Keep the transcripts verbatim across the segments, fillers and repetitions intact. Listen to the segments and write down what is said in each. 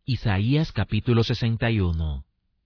Isaías capítulo sesenta y uno.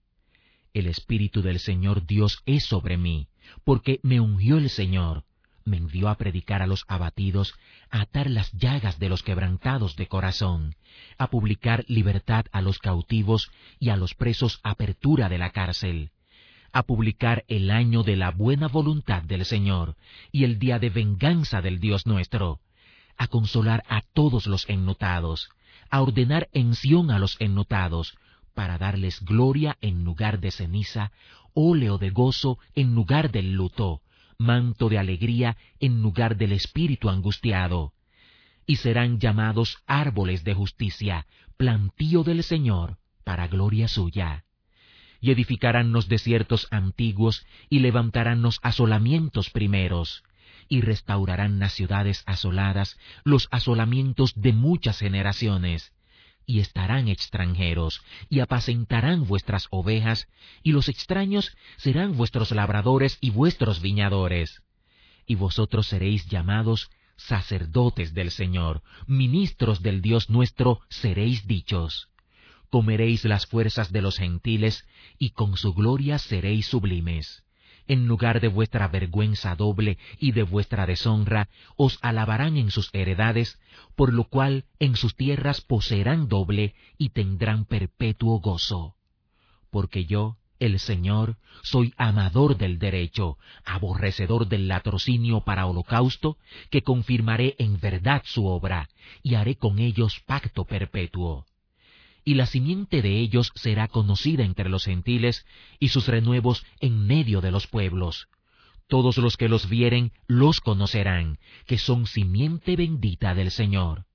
El Espíritu del Señor Dios es sobre mí, porque me ungió el Señor, me envió a predicar a los abatidos, a atar las llagas de los quebrantados de corazón, a publicar libertad a los cautivos y a los presos apertura de la cárcel, a publicar el año de la buena voluntad del Señor y el día de venganza del Dios nuestro, a consolar a todos los enlutados, a ordenar en Sión a los enlutados, para darles gloria en lugar de ceniza, óleo de gozo en lugar del luto, manto de alegría en lugar del espíritu angustiado. Y serán llamados árboles de justicia, plantío del Señor, para gloria suya. Y edificarán los desiertos antiguos, y levantarán los asolamientos primeros, y restaurarán las ciudades asoladas, los asolamientos de muchas generaciones. Y estarán extranjeros, y apacentarán vuestras ovejas, y los extraños serán vuestros labradores y vuestros viñadores. Y vosotros seréis llamados sacerdotes del Señor, ministros del Dios nuestro seréis dichos. Comeréis las fuerzas de los gentiles, y con su gloria seréis sublimes. En lugar de vuestra vergüenza doble y de vuestra deshonra, os alabarán en sus heredades, por lo cual en sus tierras poseerán doble y tendrán perpetuo gozo. Porque yo, el Señor, soy amador del derecho, aborrecedor del latrocinio para holocausto, que confirmaré en verdad su obra, y haré con ellos pacto perpetuo. Y la simiente de ellos será conocida entre los gentiles, y sus renuevos en medio de los pueblos. Todos los que los vieren los conocerán, que son simiente bendita del Señor.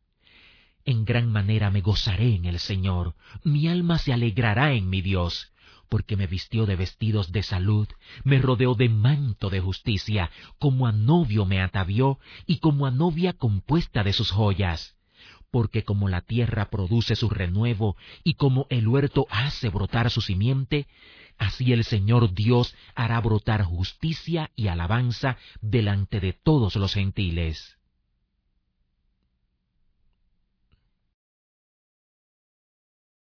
En gran manera me gozaré en el Señor, mi alma se alegrará en mi Dios, porque me vistió de vestidos de salud, me rodeó de manto de justicia, como a novio me atavió, y como a novia compuesta de sus joyas. Porque como la tierra produce su renuevo, y como el huerto hace brotar su simiente, así el Señor Dios hará brotar justicia y alabanza delante de todos los gentiles.